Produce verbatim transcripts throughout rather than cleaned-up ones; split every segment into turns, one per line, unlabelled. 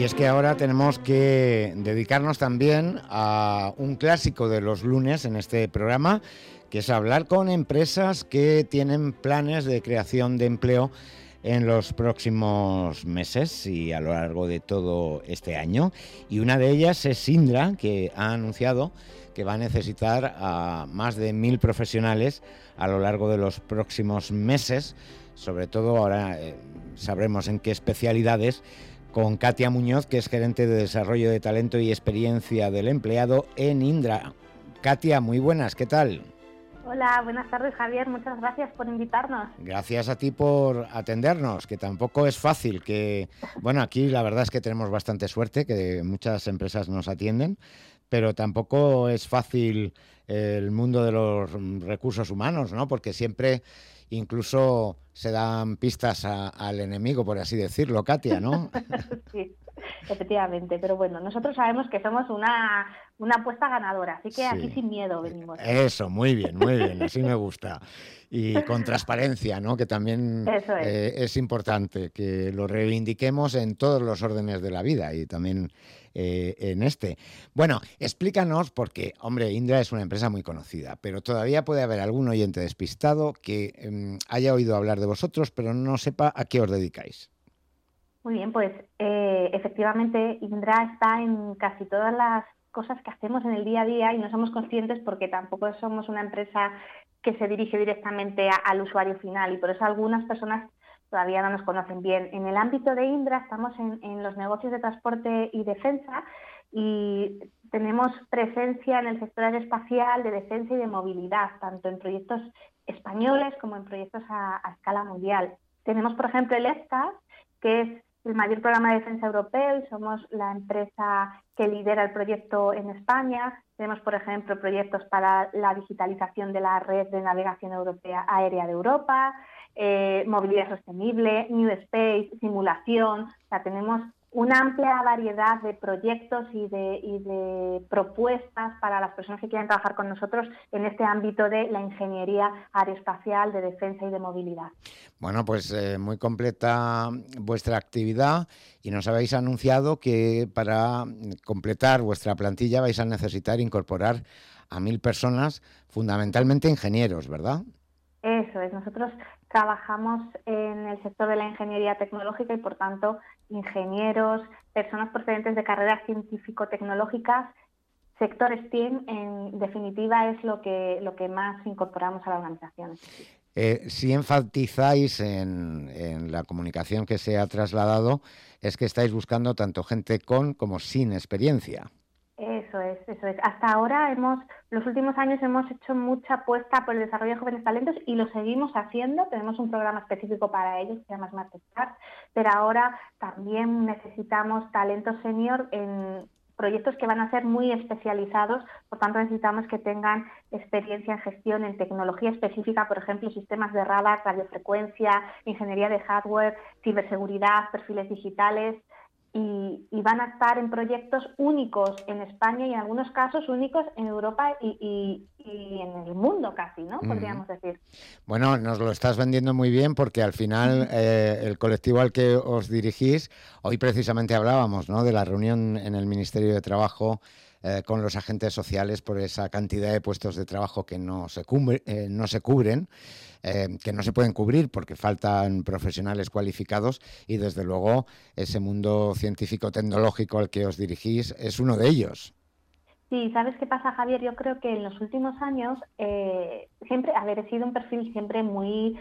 Y es que ahora tenemos que dedicarnos también a un clásico de los lunes en este programa, que es hablar con empresas que tienen planes de creación de empleo en los próximos meses y a lo largo de todo este año. Y una de ellas es Indra, que ha anunciado que va a necesitar a más de mil profesionales a lo largo de los próximos meses. Sobre todo ahora eh, sabremos en qué especialidades, con Katia Muñoz, que es gerente de Desarrollo de Talento y Experiencia del Empleado en Indra. Katia, muy buenas, ¿qué tal?
Hola, buenas tardes, Javier. Muchas gracias por invitarnos.
Gracias a ti por atendernos, que tampoco es fácil. Que bueno, aquí la verdad es que tenemos bastante suerte, que muchas empresas nos atienden, pero tampoco es fácil el mundo de los recursos humanos, ¿no? Porque siempre incluso se dan pistas a, al enemigo, por así decirlo, Katia, ¿no?
Sí, efectivamente. Pero bueno, nosotros sabemos que somos una, una apuesta ganadora, así que sí, aquí sin miedo venimos.
Eso, muy bien, muy bien, así me gusta. Y con transparencia, ¿no? Que también
Eso es.
Eh, es importante que lo reivindiquemos en todos los órdenes de la vida y también eh, en este. Bueno, explícanos, porque, hombre, Indra es una empresa muy conocida, pero todavía puede haber algún oyente despistado que eh, haya oído hablar de vosotros, pero no sepa a qué os dedicáis.
Muy bien, pues eh, efectivamente Indra está en casi todas las cosas que hacemos en el día a día y no somos conscientes porque tampoco somos una empresa que se dirige directamente a, al usuario final y por eso algunas personas todavía no nos conocen bien. En el ámbito de Indra estamos en, en los negocios de transporte y defensa y tenemos presencia en el sector aeroespacial, de defensa y de movilidad, tanto en proyectos españoles como en proyectos a, a escala mundial. Tenemos, por ejemplo, el EFCAS, que es el mayor programa de defensa europeo y somos la empresa que lidera el proyecto en España. Tenemos, por ejemplo, proyectos para la digitalización de la red de navegación europea aérea de Europa, eh, movilidad sostenible, New Space, simulación. O sea, tenemos una amplia variedad de proyectos y de, y de propuestas para las personas que quieran trabajar con nosotros en este ámbito de la ingeniería aeroespacial, de defensa y de movilidad.
Bueno, pues eh, muy completa vuestra actividad y nos habéis anunciado que para completar vuestra plantilla vais a necesitar incorporar a mil personas, fundamentalmente ingenieros, ¿verdad?
Eso es, nosotros trabajamos en el sector de la ingeniería tecnológica y, por tanto, ingenieros, personas procedentes de carreras científico-tecnológicas, sector STEAM, en definitiva, es lo que, lo que más incorporamos a la organización.
Eh, si enfatizáis en, en la comunicación que se ha trasladado, es que estáis buscando tanto gente con como sin experiencia.
Eso es, eso es. Hasta ahora hemos, los últimos años hemos hecho mucha apuesta por el desarrollo de jóvenes talentos y lo seguimos haciendo. Tenemos un programa específico para ellos que se llama Smart Start, pero ahora también necesitamos talento senior en proyectos que van a ser muy especializados, por tanto necesitamos que tengan experiencia en gestión en tecnología específica, por ejemplo, sistemas de radar, radiofrecuencia, ingeniería de hardware, ciberseguridad, perfiles digitales. Y, y van a estar en proyectos únicos en España y en algunos casos únicos en Europa y, y, y en el mundo casi, ¿no? Podríamos uh-huh. decir.
Bueno, nos lo estás vendiendo muy bien porque al final eh, el colectivo al que os dirigís, hoy precisamente hablábamos, ¿no?, de la reunión en el Ministerio de Trabajo eh, con los agentes sociales por esa cantidad de puestos de trabajo que no se, cubre, eh, no se cubren. Eh, que no se pueden cubrir porque faltan profesionales cualificados y desde luego ese mundo científico-tecnológico al que os dirigís es uno de ellos.
Sí, ¿sabes qué pasa, Javier? Yo creo que en los últimos años eh, siempre, haber sido un perfil siempre muy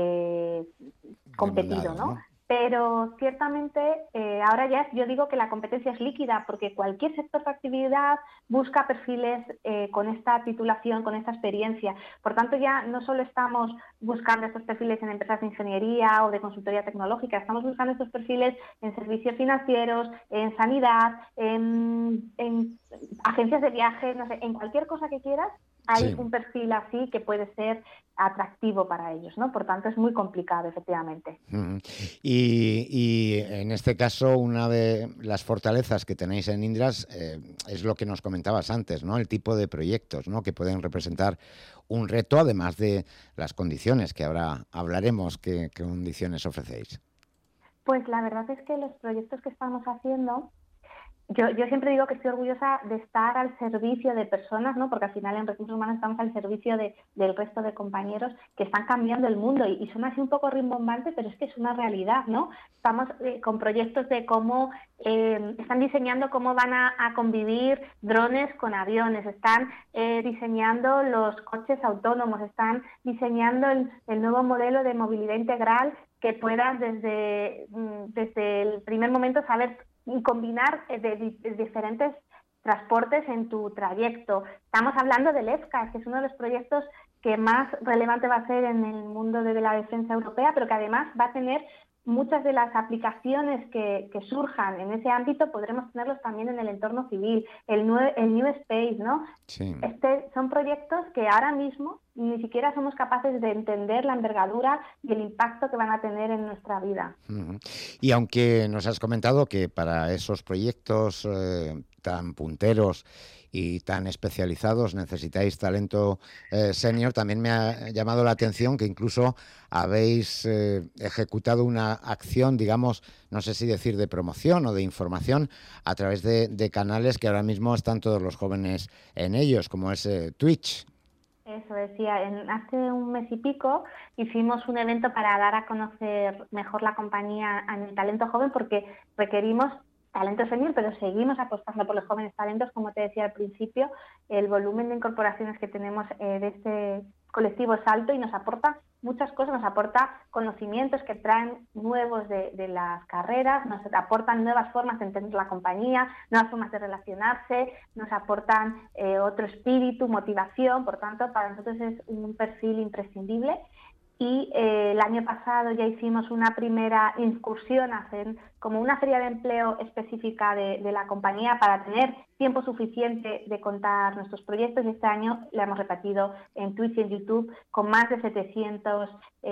eh, competido, ¿no? ¿no? Pero ciertamente eh, ahora ya yo digo que la competencia es líquida porque cualquier sector de actividad busca perfiles eh, con esta titulación, con esta experiencia. Por tanto, ya no solo estamos buscando estos perfiles en empresas de ingeniería o de consultoría tecnológica, estamos buscando estos perfiles en servicios financieros, en sanidad, en, en agencias de viajes, no sé, en cualquier cosa que quieras. Hay sí. un perfil así que puede ser atractivo para ellos, ¿no? Por tanto, es muy complicado, efectivamente.
Uh-huh. Y, y en este caso, una de las fortalezas que tenéis en Indras eh, es lo que nos comentabas antes, ¿no? El tipo de proyectos, ¿no?, que pueden representar un reto, además de las condiciones, que ahora hablaremos, qué condiciones ofrecéis.
Pues la verdad es que los proyectos que estamos haciendo, Yo, yo siempre digo que estoy orgullosa de estar al servicio de personas, ¿no? Porque al final en recursos humanos estamos al servicio de, del resto de compañeros que están cambiando el mundo y, y suena así un poco rimbombante, pero es que es una realidad, ¿no? Estamos eh, con proyectos de cómo eh, están diseñando cómo van a, a convivir drones con aviones, están eh, diseñando los coches autónomos, están diseñando el, el nuevo modelo de movilidad integral que puedas desde, desde el primer momento saber y combinar de, de, de diferentes transportes en tu trayecto. Estamos hablando del EFCAS, que es uno de los proyectos que más relevante va a ser en el mundo de la defensa europea, pero que además va a tener muchas de las aplicaciones que, que surjan en ese ámbito, podremos tenerlos también en el entorno civil, el, nue, el New Space, ¿no?
Sí.
Este, son proyectos que ahora mismo ni siquiera somos capaces de entender la envergadura y el impacto que van a tener en nuestra vida.
Uh-huh. Y aunque nos has comentado que para esos proyectos eh, tan punteros y tan especializados necesitáis talento eh, senior, también me ha llamado la atención que incluso habéis eh, ejecutado una acción, digamos, no sé si decir de promoción o de información a través de, de canales que ahora mismo están todos los jóvenes en ellos, como es eh, Twitch.
Eso decía, en, hace un mes y pico hicimos un evento para dar a conocer mejor la compañía en el talento joven porque requerimos talento senior, pero seguimos apostando por los jóvenes talentos, como te decía al principio, el volumen de incorporaciones que tenemos eh, de este colectivo es alto y nos aporta muchas cosas, nos aporta conocimientos que traen nuevos de, de las carreras, nos aportan nuevas formas de entender la compañía, nuevas formas de relacionarse, nos aportan eh, otro espíritu, motivación, por tanto, para nosotros es un perfil imprescindible. Y eh, el año pasado ya hicimos una primera incursión a hacer como una feria de empleo específica de, de la compañía para tener tiempo suficiente de contar nuestros proyectos, y este año la hemos repetido en Twitch y en YouTube con más de setecientas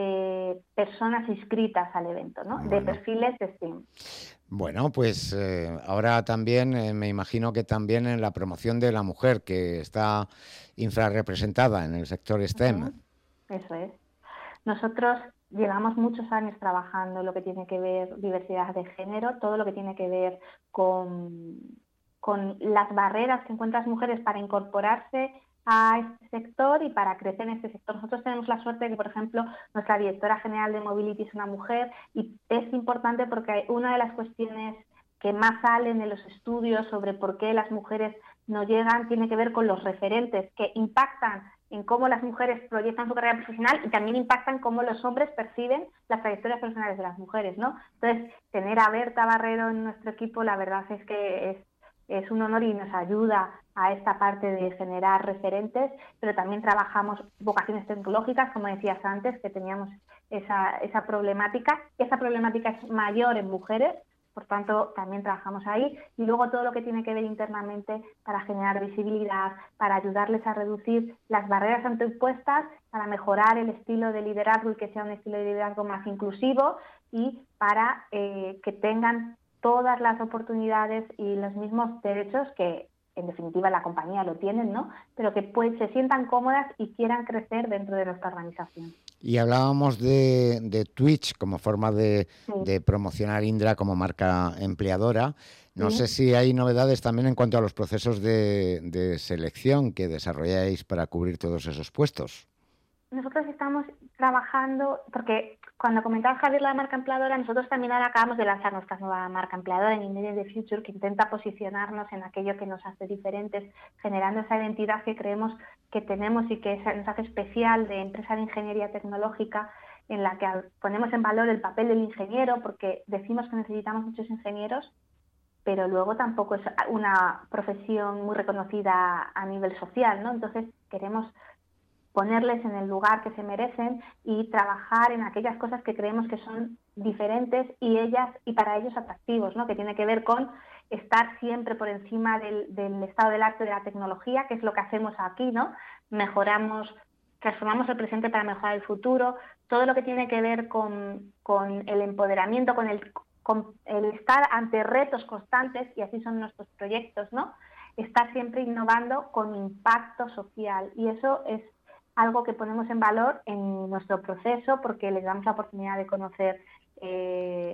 eh, personas inscritas al evento, ¿no?
Bueno.
De perfiles de STEAM.
Bueno, pues eh, ahora también eh, me imagino que también en la promoción de la mujer que está infrarrepresentada en el sector STEM.
Uh-huh. Eso es. Nosotros llevamos muchos años trabajando lo que tiene que ver diversidad de género, todo lo que tiene que ver con, con las barreras que encuentran las mujeres para incorporarse a este sector y para crecer en este sector. Nosotros tenemos la suerte de que, por ejemplo, nuestra directora general de Mobility es una mujer y es importante porque una de las cuestiones que más salen en los estudios sobre por qué las mujeres no llegan tiene que ver con los referentes que impactan en cómo las mujeres proyectan su carrera profesional y también impactan cómo los hombres perciben las trayectorias personales de las mujeres, ¿no? Entonces, tener a Berta Barrero en nuestro equipo, la verdad es que es, es un honor y nos ayuda a esta parte de generar referentes, pero también trabajamos vocaciones tecnológicas, como decías antes, que teníamos esa, esa problemática. Esa problemática es mayor en mujeres, por tanto, también trabajamos ahí. Y luego todo lo que tiene que ver internamente para generar visibilidad, para ayudarles a reducir las barreras autoimpuestas, para mejorar el estilo de liderazgo y que sea un estilo de liderazgo más inclusivo y para eh, que tengan todas las oportunidades y los mismos derechos que, en definitiva, la compañía lo tienen, ¿no? Pero que pues, se sientan cómodas y quieran crecer dentro de nuestra organización.
Y hablábamos de, de Twitch como forma de,
Sí.
de promocionar Indra como marca empleadora. No
Sí.
sé si hay novedades también en cuanto a los procesos de, de selección que desarrolláis para cubrir todos esos puestos.
Nosotros estamos trabajando, porque cuando comentaba Javier la marca empleadora, nosotros también ahora acabamos de lanzar nuestra nueva marca empleadora en Ingredients the Future, que intenta posicionarnos en aquello que nos hace diferentes, generando esa identidad que creemos que tenemos y que nos hace especial de empresa de ingeniería tecnológica, en la que ponemos en valor el papel del ingeniero, porque decimos que necesitamos muchos ingenieros, pero luego tampoco es una profesión muy reconocida a nivel social, ¿no? Entonces queremos ponerles en el lugar que se merecen y trabajar en aquellas cosas que creemos que son diferentes y ellas y para ellos atractivos, ¿no? Que tiene que ver con estar siempre por encima del, del estado del arte de la tecnología, que es lo que hacemos aquí, ¿no? Mejoramos, transformamos el presente para mejorar el futuro, todo lo que tiene que ver con, con el empoderamiento, con el, con el estar ante retos constantes, y así son nuestros proyectos, ¿no? Estar siempre innovando con impacto social, y eso es algo que ponemos en valor en nuestro proceso porque les damos la oportunidad de conocer eh,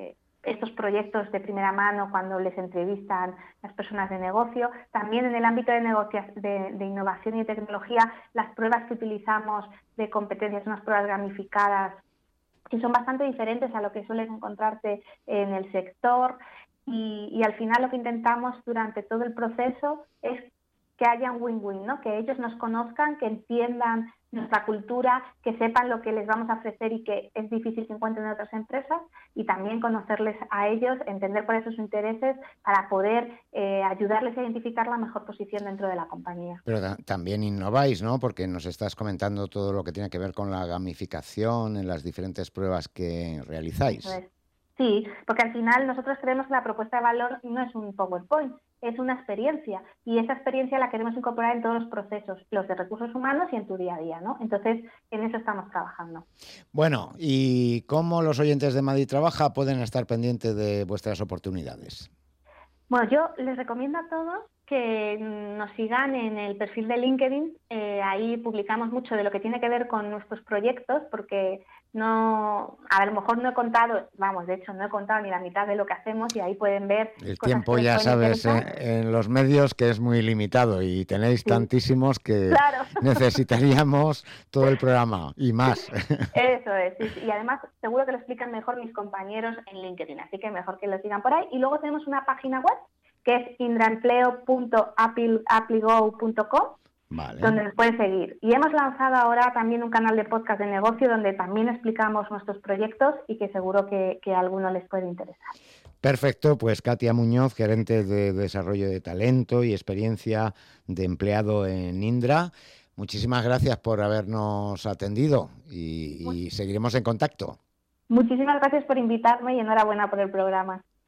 estos proyectos de primera mano cuando les entrevistan las personas de negocio. También en el ámbito de, negocia- de, de innovación y tecnología, las pruebas que utilizamos de competencias, unas pruebas gamificadas, que son bastante diferentes a lo que sueles encontrarte en el sector. Y, y al final lo que intentamos durante todo el proceso es que haya un win-win, ¿no? Que ellos nos conozcan, que entiendan nuestra cultura, que sepan lo que les vamos a ofrecer y que es difícil que encuentren en otras empresas, y también conocerles a ellos, entender cuáles son sus intereses para poder eh, ayudarles a identificar la mejor posición dentro de la compañía.
Pero ta- también innováis, ¿no? Porque nos estás comentando todo lo que tiene que ver con la gamificación en las diferentes pruebas que realizáis.
Eso es. Sí, porque al final nosotros creemos que la propuesta de valor no es un PowerPoint, es una experiencia, y esa experiencia la queremos incorporar en todos los procesos, los de recursos humanos y en tu día a día, ¿no? Entonces, en eso estamos trabajando.
Bueno, ¿y cómo los oyentes de Madrid Trabaja pueden estar pendientes de vuestras oportunidades?
Bueno, yo les recomiendo a todos que nos sigan en el perfil de LinkedIn. Eh, ahí publicamos mucho de lo que tiene que ver con nuestros proyectos, porque no, a lo mejor no he contado, vamos, de hecho no he contado ni la mitad de lo que hacemos, y ahí pueden ver
El
cosas
tiempo,
que les
ya
pueden
sabes,
interesar.
eh, en los medios que es muy limitado y tenéis
Sí,
tantísimos que
claro.
necesitaríamos todo el programa y más.
Eso es, sí, sí. Y además seguro que lo explican mejor mis compañeros en LinkedIn, así que mejor que lo sigan por ahí. Y luego tenemos una página web que es indraempleo punto appligo punto com,
Vale.
donde nos pueden seguir. Y hemos lanzado ahora también un canal de podcast de negocio donde también explicamos nuestros proyectos y que seguro que, que a alguno les puede interesar.
Perfecto, pues Katia Muñoz, gerente de desarrollo de talento y experiencia de empleado en Indra. Muchísimas gracias por habernos atendido y, y seguiremos en contacto.
Muchísimas gracias por invitarme y enhorabuena por el programa.